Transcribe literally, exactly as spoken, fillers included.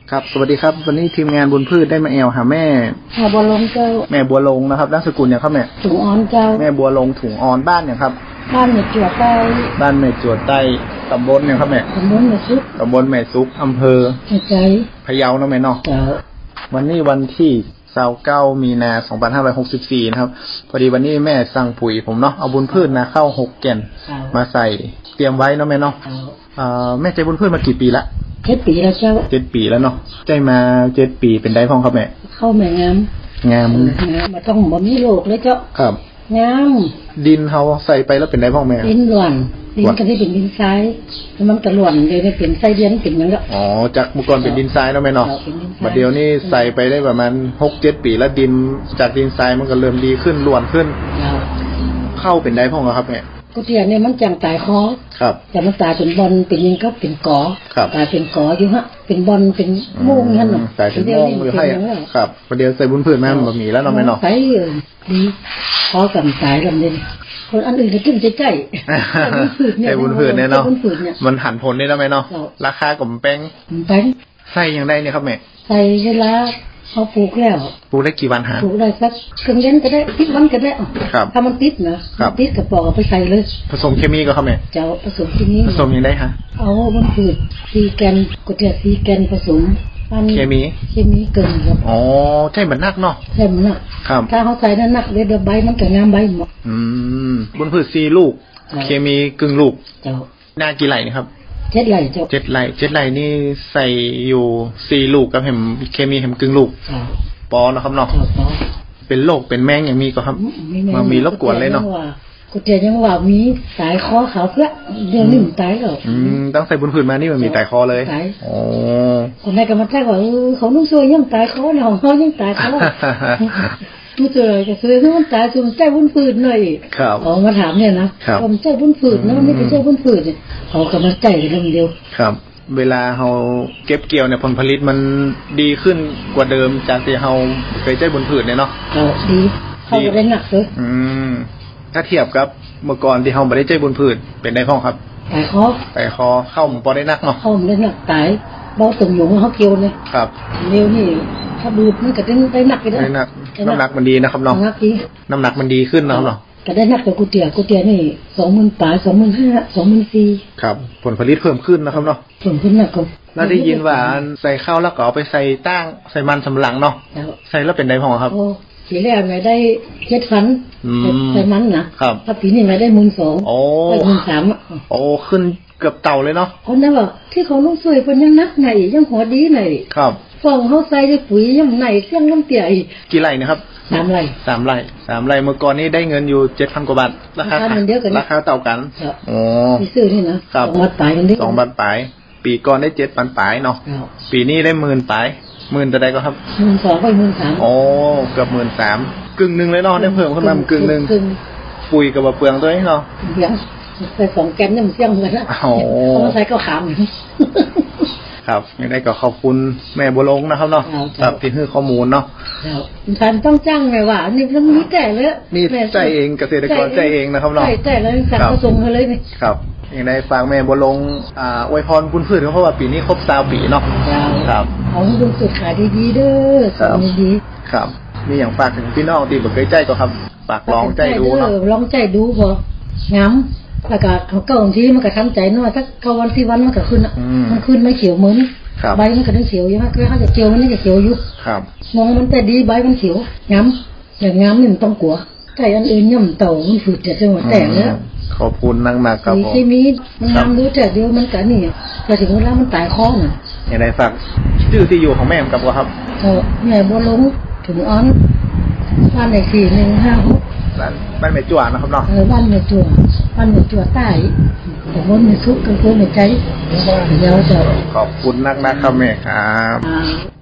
ครับสวัสดีครับวันนี้ทีมงานบุญพืชได้มาแอลหาแม่แม่บัวลงเจ้าแม่บัวลงนะครับนามสกุลอย่างครับแม่ถุงอ่อนเจ้าแม่บัวลงถุงอ่อนบ้านอย่างครับบ้านเมจวดใต้บ้านเมจวดใต้ตำบลอย่างครับแม่ตำบลแม่ซุกตำบลแม่ซุกอำเภอใจพะเยาเนาะแม่เนาะเจ้าวันนี้วันที่ยี่สิบเก้ามีนาสองพันห้าร้อยหกสิบสี่นะครับพอดีวันนี้แม่สั่งปุ๋ยผมเนาะเอาบุญพืชนะเข้าหกแก่นมาใส่เตรียมไว้เนาะแม่เนาะเอ่อแม่ใจบุญพืชมากี่ปีละเจ็ดปีแล้วเจ้าเจ็ดปีแล้วเนาะใจมาเจ็ดปีเป็นได้พ้องครับแม่เข้าแม่งามงามมาต้องบ่มีโรคเลยเจ้าครับงามดินเฮาใส่ไปแล้วเป็นได้พ้องแม่ดินหล่อนดินก็ได้เป็นดินทรายมันก็หล่อนเลยได้เป็นไส้เดือนเป็นหยังแล้วอ๋อจากเมื่อก่อนเป็นดินทรายเนาะแม่เนาะบัดเดี๋ยวนี้ใส่ไปได้ประมาณหกเจ็ดปีแล้วดินจากดินทรายมันก็เริ่มดีขึ้นหล่วนขึ้นเข้าเป็นได้พ้องครับแม่กูเทียเนี่ยมันจังตายคอครับแต่มันตายเป็นบอลเป็นยิงก็เป็นกอตายเป็นกออยู่ฮะเป็นบอลเป็นโม่งนั่นหรอตายเป็นโม่งอยู่ให้ครับประเดี๋ยวใส่บุญพืชมันบะหมี่แล้วเนาะแม่เนาะใส่ดีพอกับตายลำเด่นคนอันอื่นก็กินใจใจใส่บุญพืชเนี่ยเนาะมันหันผลได้แล้วไหมเนาะราคากับแป้งแป้งใส่ยังได้เนี่ยครับแม่ใส่เวลาเขาปลูกแล้วปลูกได้กี่วันฮะปลูกได้สักครึ่งเดือนก็ได้สิบวันก็ได้ถ้ามันติดนะติดกับปอกเอาไปใส่เลยผสมเคมีก็ครับแม่เจ้าผสมเคมีผสมยังได้ฮะเอามันพืชซีแกนก็จะซีแกนผสมเคมีเคมีเกินครับอ๋อใช่เหมือนนักเนาะใช่เหมือนนักครับถ้าเขาใส่นั้นนักเลยเดี๋ยวใบมันจะงามใบหมดอืมบนพืชซีลูกเคมีกึ่งลูกเจ้าหน้ากี่ไหลนี่ครับเจ็ดไหลเจ้าเจ็ดไหลเจ็ดไหลนี่ใส่อยู่สี่ลูกกับเห็มเคมีเห็มกึ่งลูกปอนะครับเนาะเป็นโรคเป็นแมงอย่างมีก็ครับมันมีรบกวนเลยเนาะกูเจอยังว่ามีสายคอขาวเพื่อเดี๋ยวนี้มันตายแล้วอืมตั้งใส่บุญพืชมานี่มันมีตายคอเลยอ๋อคนไหนก็มาแจ้งว่าเขานุ่งซวยยังตายคอเนาะเขายังตายคอดูเจอจะซื้อที่มันตายจนใจบุญพืชหน่อยเขามาถามเนี่ยนะผมใจบุญพืชนะมันไม่ใช่ใจบุญพืชเนี่ยเขาก็มาใจกันเดียวครับเวลาเราเก็บเกี่ยวเนี่ยผลผลิตมันดีขึ้นกว่าเดิมจากที่เราเคยใจบุญพืชเนี่ยเนาะดีเขาได้หนักเลยอืมถ้าเทียบกับเมื่อก่อนที่เราไม่ได้ใจบุญพืชเป็นได้พ้องครับตายคอตายคอเข้ามันพอได้นักเนาะเข้ามันได้หนักตายเบาตึงหยงเขาเกี่ยวเลยครับเร็วนี่ถ้าดูมันก็ได้ได้หนักไปได้ได้หนักน้ำหนักมันดีนะครับเนาะน้ำหนักดีน้ำหนักมันดีขึ้นเนาะเนาะก็ได้นักแต่กูเตี๋ยกูเตี๋ยนี่สองหมื่นปลายสองหมื่นห้าสองหมื่นสี่ครับผลผลิตเพิ่มขึ้นนะครับเนาะเพิ่มขึ้นหนักก็แล้วได้ยินว่าใส่ข้าวแล้วก็เอาไปใส่ตั้งใส่มันสำปะหลังเนาะใส่แล้วเป็นได้พ้องครับปีแรกไม่ได้เจ็ดพันใส่มันนะถ้าปีนี้ไม่ได้หมื่นสองได้หมื่นสามอ่ะโอ้ขึ้นเกือบเต่าเลยเนาะคนนั้นบอกที่เขาลงสวยเป็นยังนักไหนยังหัวดีไหนครับฟองเขาใส่ได้ปุ๋ยยังไหนเครื่องน้ำเตี๋ยอีกกี่ไร่นะครับสามไร่สามไร่สามไร่เมื่อก่อนนี้ได้เงินอยู่เจ็ดพันกว่าบาทราคาราคาเต่ากันอ๋อที่ซื้อนี่นะสองบาทปลายกันดิสองบาทปลายปีก่อนได้เจ็ดพันปลายเนาะปีนี้ได้หมื่นปลายหมื่นแต่ใดก็ครับหมื่นสองไปหมื่นสามโอ้เกือบหมื่นสามกึ่งหนึ่งเลยเนาะได้เพิ่มขึ้นมากึ่งหนึ่งปุ๋ยกับเปลืองตัวนี้เนาะเปลืองใส่สองแกนเนี่ยมันเสี่ยงเลยนะเขาใส่ก็ขามครับยังได้ก็ขอบคุณแม่บัวลงนะครับเนาะครับที่ให้ข้อมูลเนาะท่านต้องจ้างไงวะนี่ต้องมีแต่เลยนี่ใจเองเกษตรกรใจเองนะครับเนาะใจแต่เลยสั่งผสมมาเลยนี่ครับยังได้ฝากแม่บัวลงอ่าอวยพรบุญพืชเพราะว่าปีนี้ครบสามปีเนาะครับของบุญพืชขายดีๆเด้อดีๆครับมีอย่างฝากถึงพี่น้องที่บ่เคยใจก็ครับฝากลองใจดูเนาะลองใจดูพองามแล้วก็เขาเก่าบางทีมันก็ทำใจน้อยสักเก้าวันที่วันมันก็ขึ้นอ่ะมันขึ้นไม่เขียวเหมือนใบมันก็ได้เขียวอยู่ฮะคือเขาจะเขียวมันนี่จะเขียวอยู่มองมันแต่ดีใบมันเขียวงามอย่างงามนี่มันต้องกลัวใจอันอื่นย่ำเต่ามันฝืดจะจังหวะแต่แล้วขอบคุณนักหนักครับผมที่มีมันงามดูแต่เดียวมันกันนี่พอถึงเวลามันตายคอน่ะอย่างไรฝากชื่อที่อยู่ของแม่กับว่าครับเออแม่บัวลงถึงอ้อนบ้านเลขที่หนึ่งห้าหกบ้านบ้านแม่จั่วนะครับเนาะเออบ้านแม่จั่วบ้านแม่จั่วใต้แต่บนแม่ซุกกันเพื่อแม่ใจเดี๋ยวจะขอบคุณนักนักครับแม่ครับ